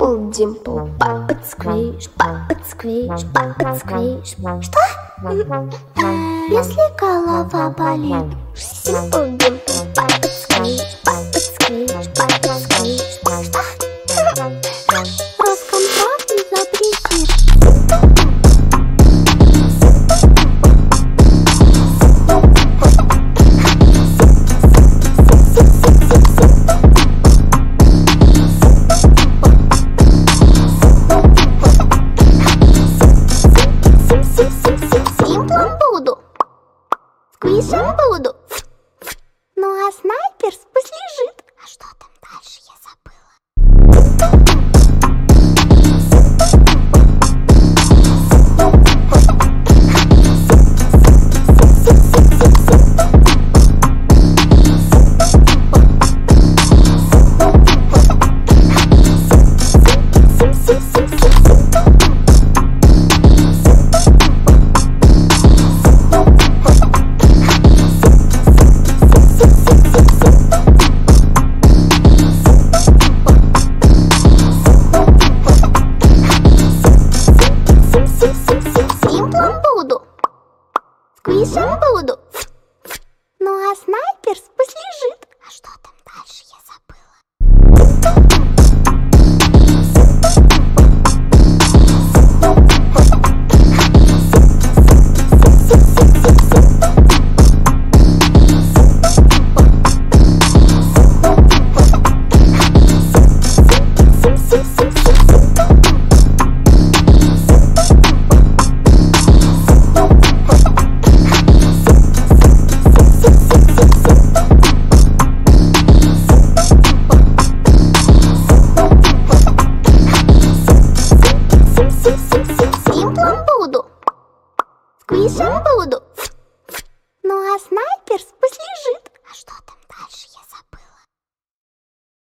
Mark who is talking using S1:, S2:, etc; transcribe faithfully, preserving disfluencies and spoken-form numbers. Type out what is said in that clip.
S1: Dimple, dimple, pop it, squish, pop it, squish, pop it, squish. Что? Если голова болит. Dimple, dimple, pop it, squish, pop it, squish, pop it, squish. Что? Роскомздрав не запретит. Сквишем буду. Ну а снайпер пусть лежит. А что там дальше, я забыла. Сквишем буду. Ну а снайпер пусть лежит. А что там дальше, я забыла. Сквишем буду. Ну а снайпер